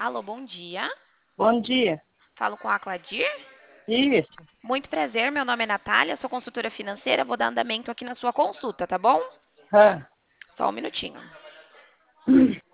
Alô, bom dia. Bom dia. Falo com a Cladir. Isso. Muito prazer, meu nome é Natália, sou consultora financeira. Vou dar andamento aqui na sua consulta, tá bom? Ah, Só um minutinho.